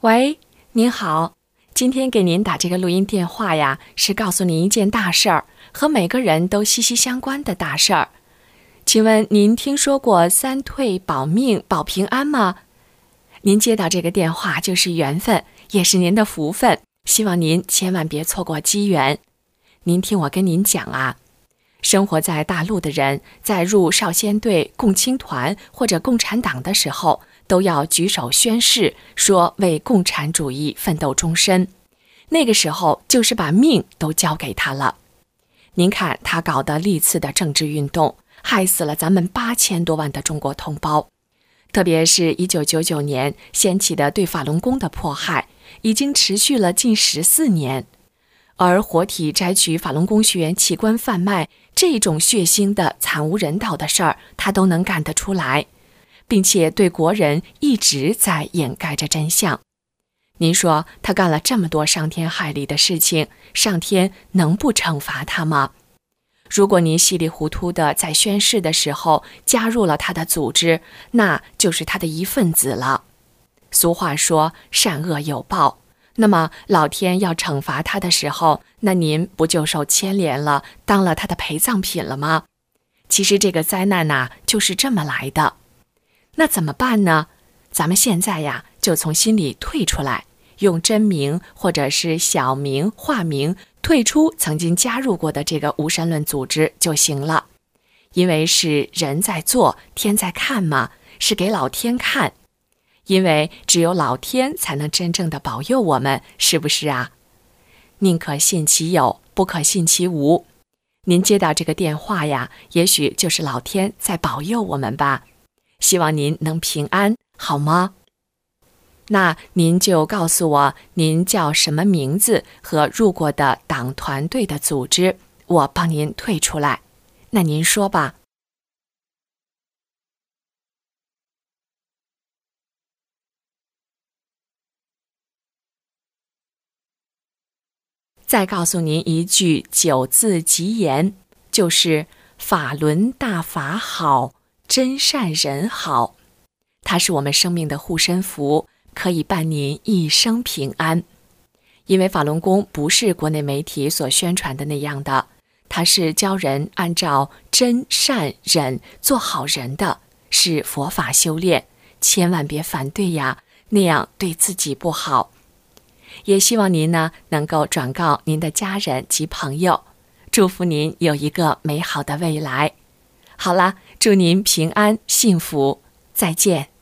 喂，您好，今天给您打这个录音电话呀，是告诉您一件大事儿，和每个人都息息相关的大事儿。请问您听说过三退保命保平安吗？您接到这个电话就是缘分，也是您的福分，希望您千万别错过机缘。您听我跟您讲啊，生活在大陆的人在入少先队、共青团或者共产党的时候，都要举手宣誓，说为共产主义奋斗终身。那个时候就是把命都交给他了。您看他搞的历次的政治运动，害死了咱们8000多万的中国同胞。特别是1999年掀起的对法轮功的迫害，已经持续了近14年。而活体摘取法轮功学员器官贩卖这种血腥的惨无人道的事儿，他都能干得出来，并且对国人一直在掩盖着真相。您说他干了这么多伤天害理的事情，上天能不惩罚他吗？如果您稀里糊涂的在宣誓的时候加入了他的组织，那就是他的一份子了。俗话说善恶有报，那么老天要惩罚他的时候，那您不就受牵连了，当了他的陪葬品了吗？其实这个灾难呐，就是这么来的。那怎么办呢？咱们现在呀，就从心里退出来，用真名或者是小名、化名退出曾经加入过的这个无神论组织就行了。因为是人在做，天在看嘛，是给老天看。因为只有老天才能真正的保佑我们，是不是啊？宁可信其有，不可信其无。您接到这个电话呀，也许就是老天在保佑我们吧。希望您能平安，好吗？那您就告诉我您叫什么名字和入过的党团队的组织，我帮您退出来。那您说吧。再告诉您一句9字吉言，就是法轮大法好，真善人好。它是我们生命的护身符，可以伴您一生平安。因为法轮功不是国内媒体所宣传的那样的，它是教人按照真善忍做好人的，是佛法修炼，千万别反对呀，那样对自己不好。也希望您呢能够转告您的家人及朋友，祝福您有一个美好的未来。好了，祝您平安幸福，再见。